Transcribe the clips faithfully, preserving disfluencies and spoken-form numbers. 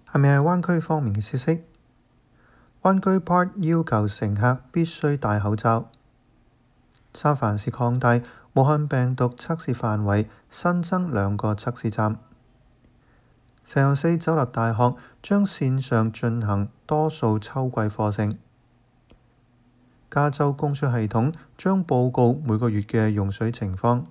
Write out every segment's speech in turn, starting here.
係咪係灣區方面嘅消息？灣區 P A R T 要求乘客必須戴口罩。三藩市擴大武漢病毒測試範圍，新增兩個測試站。聖荷西州立大學將線上進行多數秋季課程。加州供水系統將報告每個月嘅用水情況。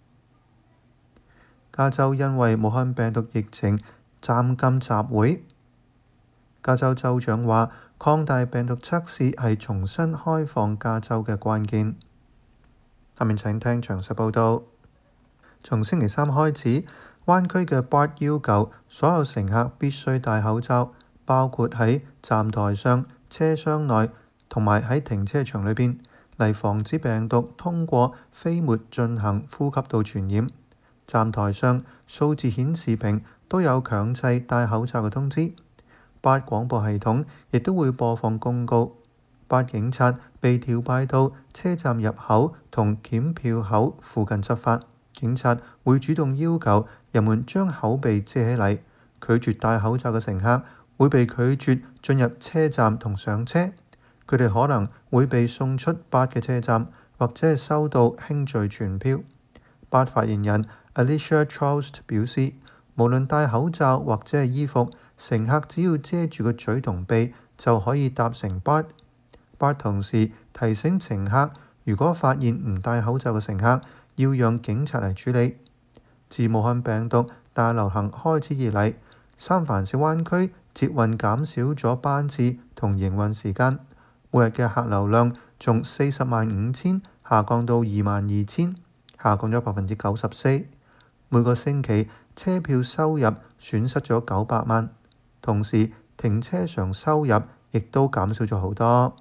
加州因為武漢病毒疫情暫禁集會。加州州長話，擴大病毒測試係重新開放加州嘅關鍵。下面請聽詳細報道。從星期三開始，灣區嘅 P A R T 要求所有乘客必須戴口罩，包括喺站台上、車廂內同埋喺停車場裏邊，嚟防止病毒通過飛沫進行呼吸道傳染。站台上數字顯示屏都有強制戴口罩嘅通知。八廣播系統亦都會播放公告。八警察被調派到車站入口同檢票口附近執法。警察會主動要求人們將口鼻遮起嚟。拒絕戴口罩嘅乘客會被拒絕進入車站同上車。佢哋可能會被送出八嘅車站，或者係收到輕罪傳票。八發言人 Alicia Charles 表示，無論戴口罩或者係衣服，乘客只要遮住個嘴同鼻就可以搭乘 B A R T。B A R T 同時提醒乘客，如果發現唔戴口罩嘅乘客，要讓警察嚟處理。自武漢病毒大流行開始以嚟，三藩市灣區捷運減少咗班次同營運時間，每日嘅客流量從四十萬五千下降到二萬二千，下降咗百分之九十四。每個星期車票收入損失咗九百萬，同時停車場收入亦都減少咗好多。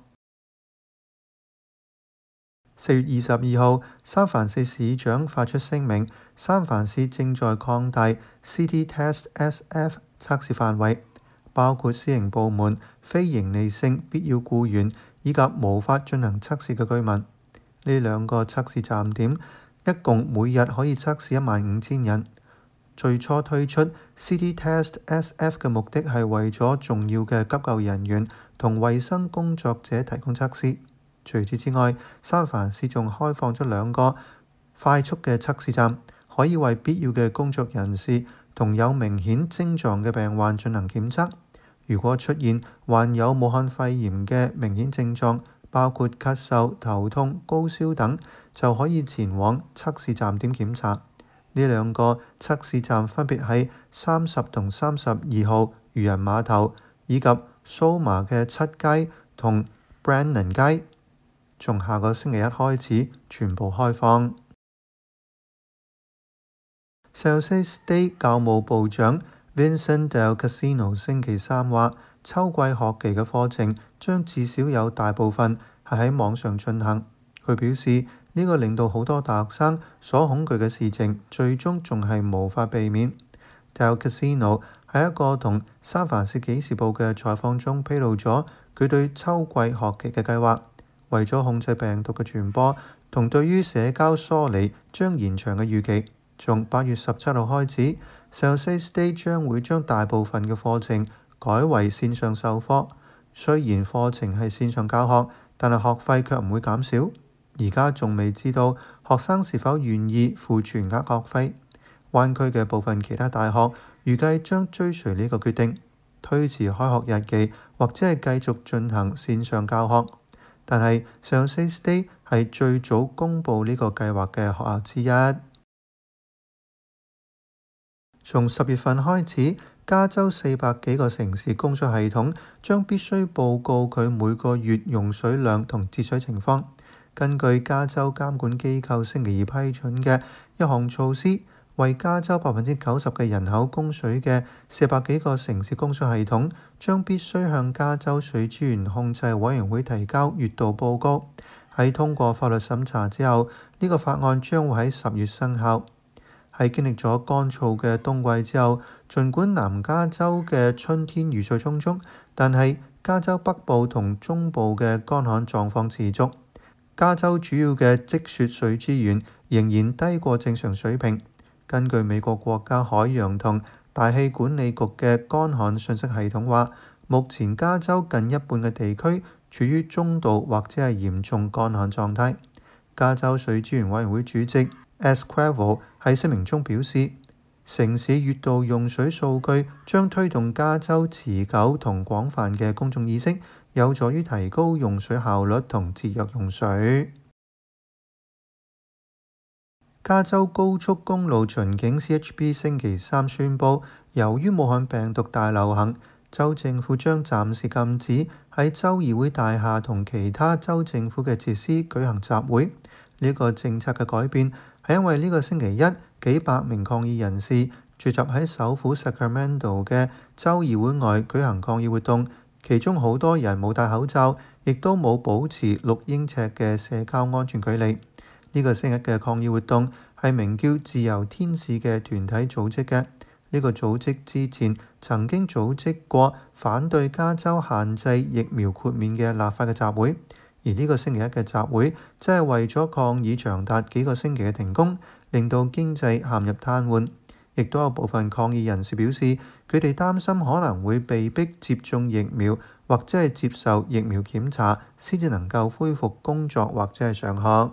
四月二十二號，三藩市市長發出聲明，三藩市正在擴大 City Test S F 測試範圍，包括私營部門、非營利性必要僱員以及無法進行測試嘅居民。呢兩個測試站點一共每日可以測試一萬五千人。最初推出 City Test S F 嘅目的係為咗重要嘅急救人員同衛生工作者提供測試。除此之外，三藩市仲開放咗兩個快速嘅測試站，可以為必要嘅工作人士同有明顯症狀嘅病患進行檢測。如果出現患有武漢肺炎嘅明顯症狀，包括咳嗽、頭痛、高燒等，就可以前往測試站點檢查。呢兩個測試站分別喺三十同三十二號漁人碼頭，以及蘇麻嘅七街同 Brannan 街。從下個星期一開始，全部開放。San Jose State 教務部長 Vincent Del Casino 星期三話，秋季學期嘅課程將至少有大部分係喺網上進行。佢表示，呢個令到好多大學生所恐懼嘅事情，最終仲係無法避免。Del Casino 喺一個同三藩市紀事報嘅採訪中披露咗佢對秋季學期嘅計劃。為咗控制病毒嘅傳播，同對於社交疏離將延長嘅預期，從八月十七號開始 San Jose State 將會將大部分嘅課程改為線上授課。雖然課程係線上教學，但係學費卻唔會減少。而家仲未知道學生是否願意付全額學費。灣區嘅部分其他大學預計將追隨呢個決定，推遲開學日期，或者係繼續進行線上教學。但係 San Jose State 係最早公佈呢個計劃嘅學校之一。從十月份開始，加州四百幾個城市供水系統將必須報告佢每個月用水量同節水情況。根據加州監管機構星期二批准嘅一項措施，為加州百分之九十嘅人口供水嘅四百幾個城市供水系統將必須向加州水資源控制委員會提交月度報告。喺通過法律審查之後，呢、這個法案將會喺十月生效。喺經歷咗乾燥嘅冬季之後，儘管南加州嘅春天雨水充足，但係加州北部同中部嘅乾旱狀況持續。加州主要嘅積雪水資源仍然低過正常水平。根據美國國家海洋同大氣管理局嘅乾旱信息系統話，目前加州近一半嘅地區處於中度或者係嚴重乾旱狀態。加州水資源委員會主席 Esquivel 喺聲明中表示，城市月度用水數據將推動加州持久同廣泛嘅公眾意識，有助於提高用水效率同節約用水。加州高速公路巡警 C H P 星期三宣布，由於武漢病毒大流行，州政府將暫時禁止喺州議會大廈同其他州政府嘅設施舉行集會。呢、這個政策嘅改變係因為呢個星期一，幾百名抗議人士聚集喺首府 Sacramento 嘅州議會外舉行抗議活動，其中好多人冇戴口罩，亦都冇保持六英尺嘅社交安全距離。呢、這個星期嘅抗議活動係名叫自由天使嘅團體組織嘅。呢個組織之前曾經組織過反對加州限制疫苗豁免嘅立法嘅集會，而呢個星期一嘅集會即係為咗抗議長達幾個星期嘅停工，令到經濟陷入癱瘓。亦都有部分抗議人士表示，佢哋擔心可能會被迫接種疫苗，或者係接受疫苗檢查，先至能夠恢復工作或者係上學。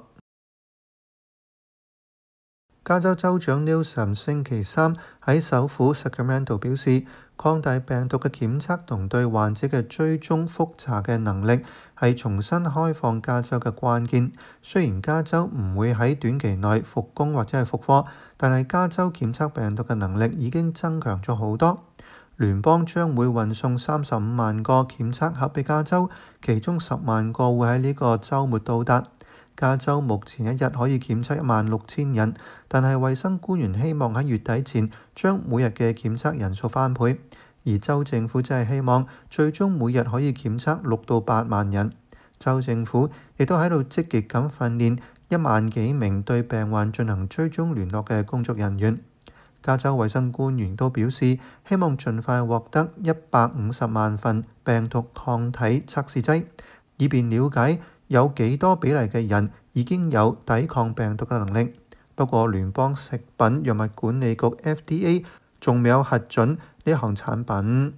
加州州長 Newsom 星期三喺首府 Sacramento 表示，擴大病毒嘅檢測同對患者嘅追蹤覆查嘅能力係重新開放加州嘅關鍵。雖然加州唔會喺短期內復工或者係復課，但係加州檢測病毒嘅能力已經增強咗好多。聯邦將會運送三十五萬個檢測盒俾加州，其中十萬個會喺呢個週末到達。加州目前一日可以檢測一萬六千人，但係衛生官員希望喺月底前將每日嘅檢測人數翻倍，而州政府則係希望最終每日可以檢測六到八萬人。州政府亦都喺度積極咁訓練一萬幾名對病患進行追蹤聯絡嘅工作人員。加州衛生官員都表示，希望盡快獲得一百五十萬份病毒抗體測試劑，以便了解有幾多比例嘅人已經有抵抗病毒嘅能力。不過聯邦食品藥物管理局 F D A 仲未有核准呢項產品。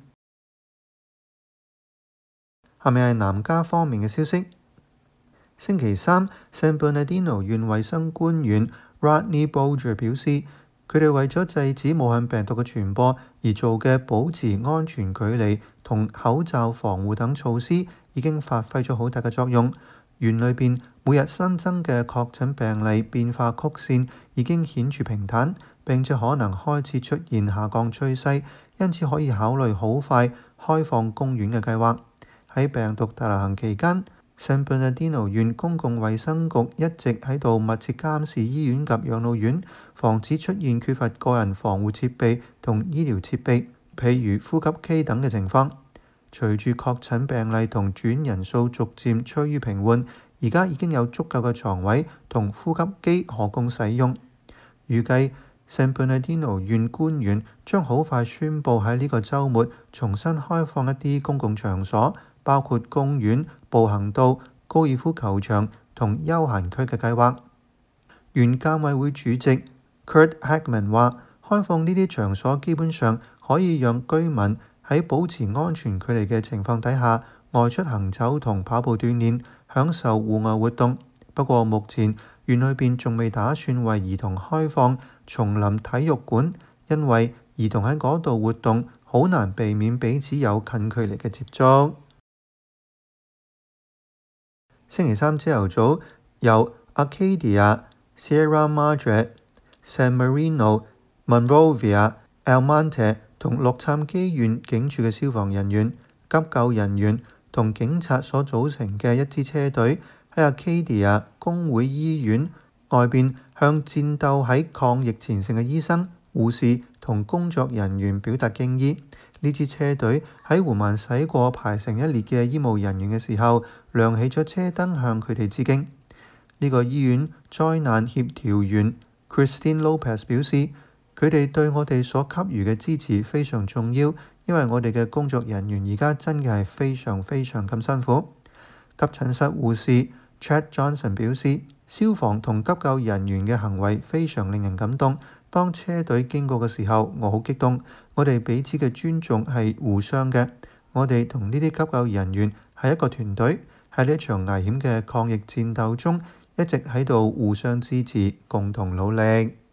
下面係南加方面嘅消息。星期三 San Bernardino 縣衛生官員 Rodney Bolger 表示，佢哋為咗制止武漢病毒嘅傳播而做嘅保持安全距離同口罩防護等措施已經發揮咗好大嘅作用。縣裏邊每日新增嘅確診病例變化曲線已經顯著平坦，並且可能開始出現下降趨勢，因此可以考慮好快開放公園嘅計劃。喺病毒大流行期間，San Bernardino 縣公共衛生局一直喺度密切監視醫院及養老院，防止出現缺乏個人防護設備同醫療設備，譬如呼吸機等嘅情況。隨住確診病例同住院人數逐漸趨於平緩，而家已經有足夠嘅床位同呼吸機可供使用。預計 San Bernardino 縣官員將好快宣布喺呢個週末重新開放一啲公共場所，包括公園、步行道、高爾夫球場同休閒區嘅計劃。縣監委會主席 Kurt Hackman 話，開放呢啲場所基本上可以讓居民喺保持安全距離嘅情況底下外出行走同跑步鍛鍊，享受戶外活動。不過目前縣裏邊仲未打算為兒童開放叢林體育館，因為兒童喺嗰度活動好難避免彼此有近距離嘅接觸。星期三朝頭早，由 Arcadia、Sierra Madre、San Marino、Monrovia、Almonte 同洛杉磯縣警署嘅消防人員、急救人員同警察所組成嘅一支車隊喺 Arcadia 公會醫院外邊向戰鬥喺抗疫前線嘅醫生、護士同工作人員表達敬意。呢支車隊喺緩慢駛過排成一列嘅醫務人員嘅時候，亮起咗車燈向佢哋致敬。呢、這個醫院災難協調員 Christine Lopez 表示，佢哋對我哋所給予嘅支持非常重要，因為我哋嘅工作人員而家真嘅係非常非常咁辛苦。急診室護士 Chad Johnson 表示，消防同急救人員嘅行為非常令人感動， 當車隊經過嘅時候，我好激動。我哋彼此嘅尊重係互相嘅。我哋同呢啲急救人員係一個團隊，喺呢一場危險嘅抗疫戰鬥中，一直喺度互相支持，共同努力。